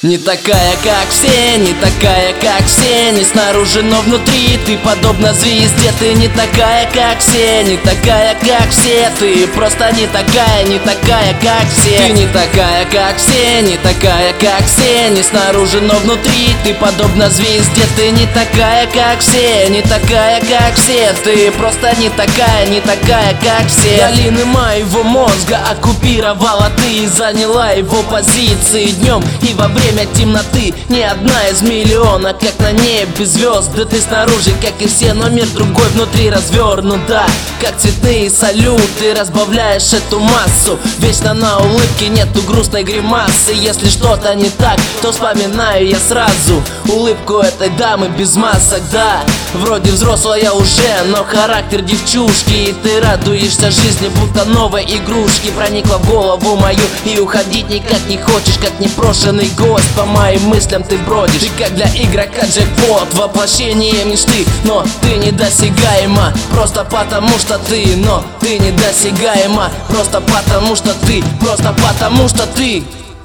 Не такая, как все, не такая, как все, не снаружи, но внутри ты подобна звезде. Ты не такая, как все, не такая, как все. Ты просто не такая, как все. Ты не такая, как все, не такая, как все, не снаружи, но внутри ты подобна звезде. Ты не такая, как все, не такая, как все. Ты просто не такая, как все. Долины моего мозга оккупировала ты и заняла его позиции днем и во время темноты. Не одна из миллиона, как на небе звезд. Да ты снаружи, как и все, но мир другой внутри развернут, да. Как цветные салюты разбавляешь эту массу. Вечно на улыбке нету грустной гримасы. Если что-то не так, то вспоминаю я сразу улыбку этой дамы без масок, да. Вроде взрослая уже, но характер девчушки. И ты радуешься жизни, будто новой игрушки. Проникла в голову мою и уходить никак не хочешь, как непрошенный гость. По моим мыслям ты бродишь. Ты как для игрока джекпот, воплощение мечты. Но ты недосягаема, просто потому что ты. Но ты недосягаема, просто потому что ты. Просто потому что ты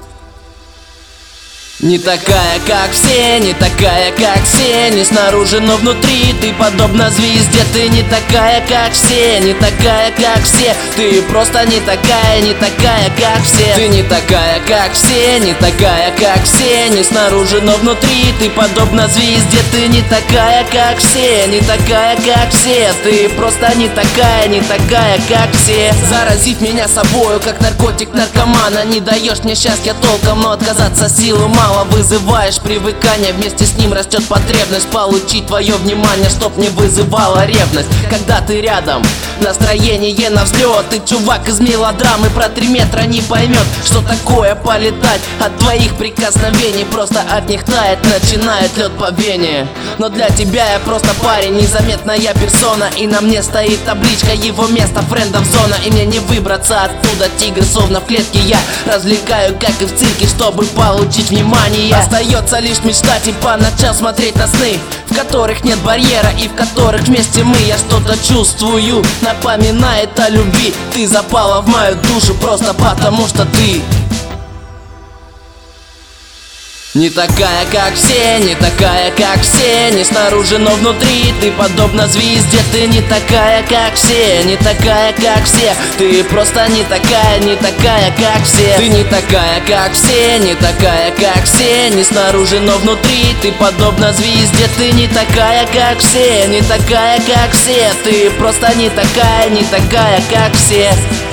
не такая, как все, не такая, как все, не снаружи, но внутри ты подобна звезде. Ты не такая, как все, не такая, как все. Ты просто не такая, как все. Ты не такая, как все, не такая, как все, не снаружи, но внутри ты подобна звезде. Ты не такая, как все, не такая, как все. Ты просто не такая, как все. Заразить меня собою, как наркотик наркомана. Не даешь мне счастья толком, но отказаться силы мало. Вызываешь привыкание, вместе с ним растет потребность получить твое внимание, чтоб не вызывала ревность. Когда ты рядом, настроение на взлет. Ты чувак из мелодрамы, про 3 метра не поймет, что такое полетать от твоих прикосновений. Просто от них тает, начинает лед по вене. Но для тебя я просто парень, незаметная персона. И на мне стоит табличка, его место френдов зона. И мне не выбраться оттуда, тигр словно в клетке. Я развлекаю, как и в цирке, чтобы получить внимание. Остается лишь мечтать и по ночам смотреть на сны, в которых нет барьера и в которых вместе мы. Я что-то чувствую, напоминает о любви. Ты запала в мою душу просто потому что ты не такая, как все, не такая, как все, не снаружи, но внутри ты подобна звезде. Ты не такая, как все, не такая, как все. Ты просто не такая, как все. Ты не такая, как все, не такая, как все, не снаружи, но внутри ты подобна звезде. Ты не такая, как все, не такая, как все. Ты просто не такая, как все.